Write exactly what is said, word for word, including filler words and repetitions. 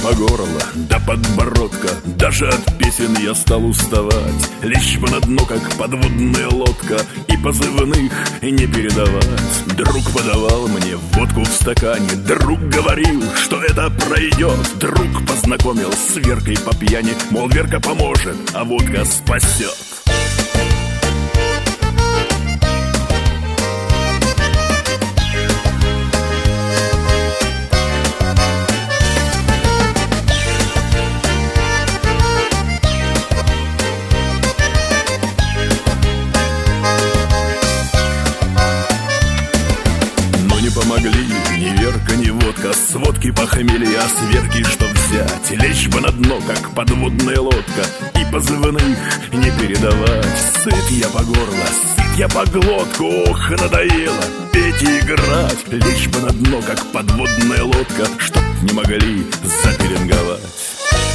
по горло до подбородка. Даже от песен я стал уставать, лишь бы на дно, как подводная лодка, и позывных не передавать. Друг подавал мне водку в стакане, друг говорил, что это пройдет. Друг познакомил с Веркой по пьяни, мол, Верка поможет, а водка спасет. Помогли ни Верка, ни водка, с водки похмелья, а с Верки что взять? Лечь бы на дно, как подводная лодка, и позывных не передавать. Сыт я по горло, сыт я по глотку, ох, надоело петь и играть. Лечь бы на дно, как подводная лодка, чтоб не могли запеленговать.